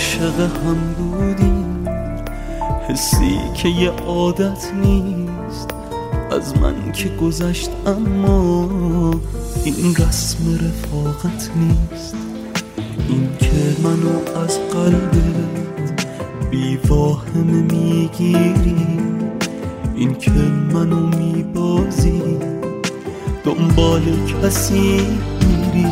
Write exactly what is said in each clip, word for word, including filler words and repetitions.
عاشق هم بودیم، حسی که یه عادت نیست از من که گذشت، اما این رسم رفاقت نیست. این که منو از قلبت بی واهمه میگیری، این که منو میبازی دنبال کسی میری.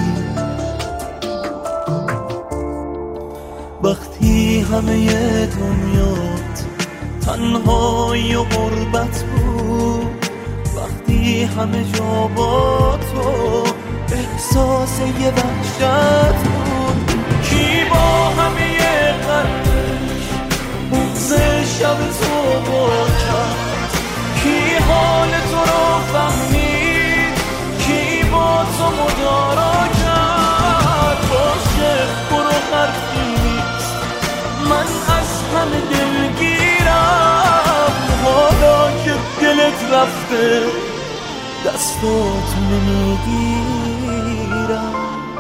وقتی همه دنیات تنهایی و غربت بود، وقتی همه جا با تو احساس یه وحشت بود، کی با همه قلبش بغض شب تو با کرد، کی حال تو رو فهمید، کی با تو مدارا کرد. باشه برو حرفی نیست، من از همه دلگیرم، حالا که دلت رفته دستاتو نمیگیرم.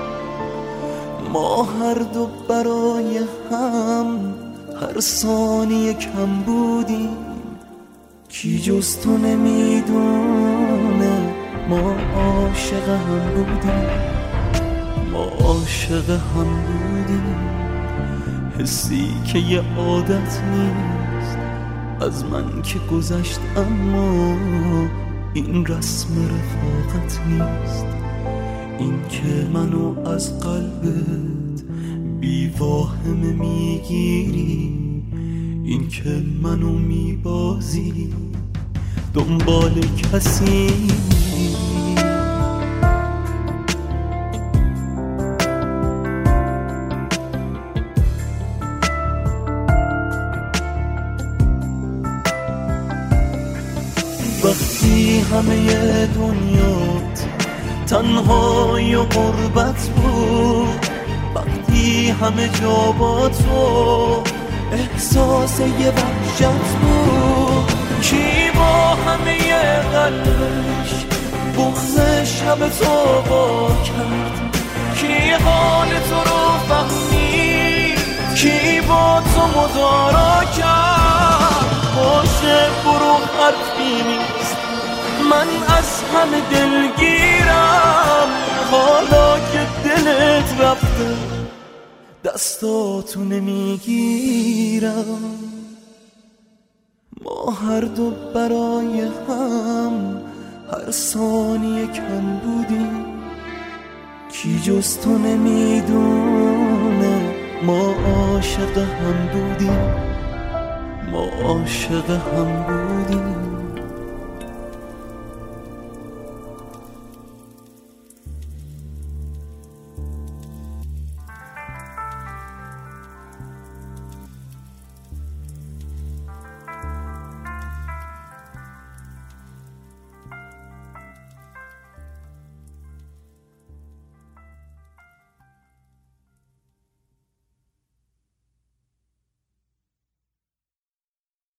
ما هر دو برای هم هر ثانیه کم بودیم، کی جز تو نمیدونه ما عاشق هم بودیم. ما عاشق هم بودیم، حسی که یه عادت نیست از من که گذشت، اما این رسم رفاقت نیست. این که منو از قلبت بی واهمه میگیری، این که منو میبازی دنبال کسی میری. وقتی همه دنیات تنهایی و غربت بود، وقتی همه جا با تو احساس یه وحشت بود، کی با همه قلبش بغض شب تو با کرد، کی حال تو رو فهمید، کی با تو مدارا کرد. باشه برو حرفی نیست، من از همه دلگیرم، حالا که دلت رفته دستاتو نمیگیرم. ما هر دو برای هم هر ثانیه کم بودیم، کی جز تو نمیدونه ما عاشق هم بودیم. ما عاشق هم بودیم.